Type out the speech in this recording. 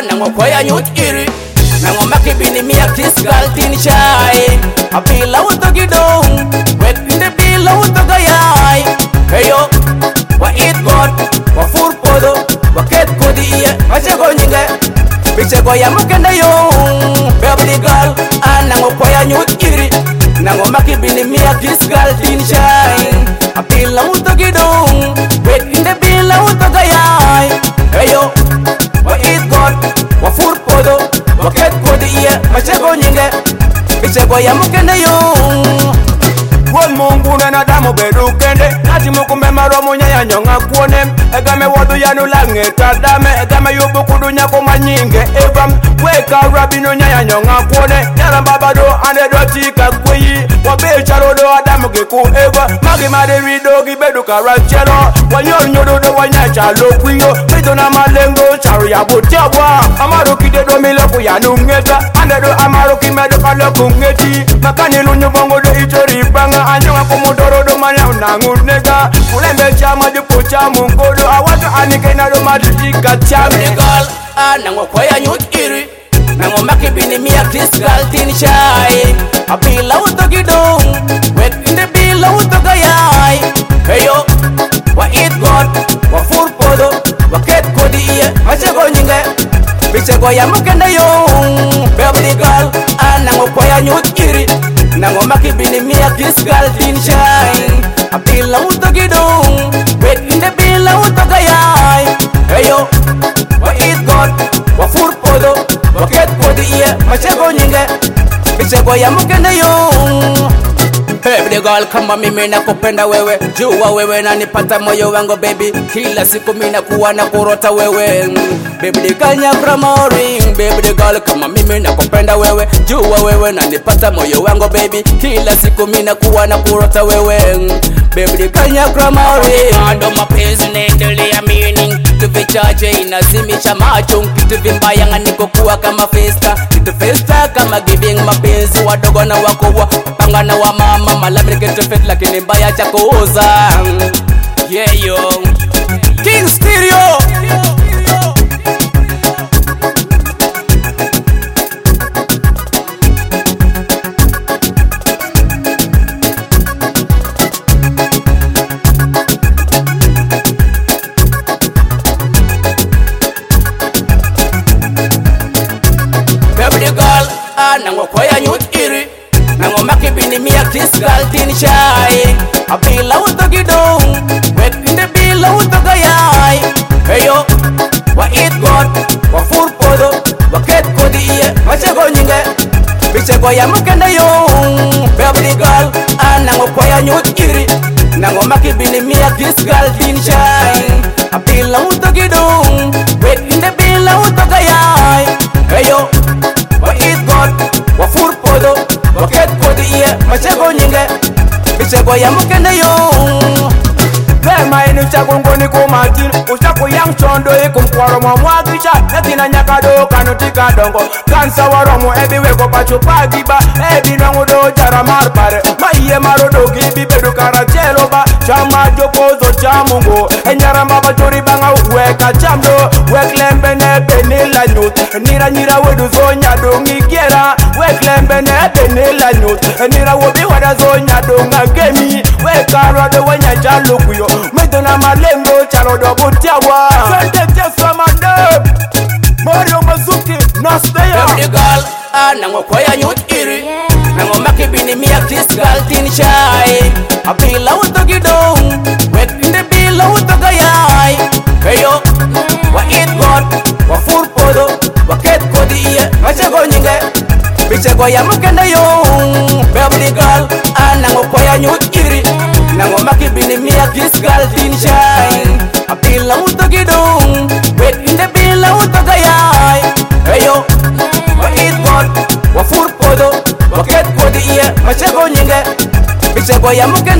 nango koya nyut iri nango makibini miya kiskal tin chai apila uto gidong wet inde bila uto gayay heyo wa eat god wa fur podo wa ket kodi iya machego nyinge bichego ya mukenda yung baby girl nango koya nyut iri nango makibini miya kiskal tin chai apila uto gidong wet inde bila uto gayay heyo wa eat god wa fur podo wa ket kodi iya machego nyinge bichego ya mukenda yung Won mungu na nadamu bedu kende Nati mukumbe maromu nyaya nyonga kuone Egame wadu yanu lange tadame Egame yubu kudu nyako manyinge Evam weka rabino nyaya nyonga kuone Nyara mbabado ane dotika kweyi Wabecharo do adamu kiku eva Magi maderi dogi bedu karachelo Wanyor nyodo do wanyacha lokwiyo Mito na malengo charu ya butiawa Amaru kide do miloku ya nungeta Ane do amaru kimedo kaloku ngeti Makani lunyu bongo do itori banga Anjunga kumudoro do manya unangunega Kulembe chama jupo chamu mkodo Awatu anike na do madujika chame Baby girl, nango kwaya nyut iri nango makibini miya kiskal tin chai apila uto gidong wet inde bila uto gayay heyo wa eat god wa fur podo wa ket kodi iya machego nyinge bichego ya mukenda yung baby girl, nango kwaya nyut iri nango makibini miya kiskal tin chai apila uto gidong wet inde bila uto gayay heyo wa eat god wa fur podo wa ket kodi iya machego nyinge bichego ya mukenda yung baby girl kama mimi nakupenda wewe jua wewe nanipata moyo wangu baby kila siku mimi nakuwa na kurota wewe baby kanya pramoring baby girl kama mimi nakupenda wewe jua wewe nanipata moyo wangu baby kila siku mimi nakuwa na kurota wewe baby kanya pramoring ndo mapenzi naendelea meaning kitu vichache inazimisha macho kitu vimbaya nganiko kuwa kama festa kitu festa kama giving mapenzi wadogo na wakubwa panga na wa mama malamri kitu fet lakini mbaya cha kuuza yeah yo King Stereo nango koya nyut iri nango makibini miya kiskal tin chai apila uto gidong wet inde bila uto gayay heyo wa eat god wa fur podo wa ket kodi iya machego nyinge bichego ya mukenda yung baby girl nango koya nyut iri nango makibini miya kiskal tin chai apila uto gidong wet inde bila uto gayay heyo wa eat god wa fur podo wa ket kodi iya machego nyinge bichego ya mukenda yung Vema inu chakungoni kumatin Ushaku yang chondo iku mkwaro mwagisha Netina nyakado kanutika dongo Kansa waromu ebi weko pachupa giba Ebi nangudo jara marpare Maiye marodo gibi bedu karachelo ba Chama jokozo chamungo Enyara mbaba chori banga weka chamdo Weklembe nebe nila nyut Nira nyira wedu zonya dongi kiera Weklembe nebe nila nyut Nira wobi wada zonya donga gemi Weka rode wanya chalo kuyo Medo na malengo chalo do butiawa Sente jesu amadeb Mario Mazuki Nasteya baby girl, nango koya nyut iri nango makibini miya kiskal tin chai apila uto gidong wet inde bila uto gayay heyo wa eat god wa fur podo wa ket kodi iya machego nyinge bichego ya mukenda yung baby girl, nango koya nyut iri nango makibini miya kiskal tin chai apila uto gidong wet inde bila uto gayay heyo wa eat god wa fur podo wa ket kodi iya machego nyinge bichego ya mukenda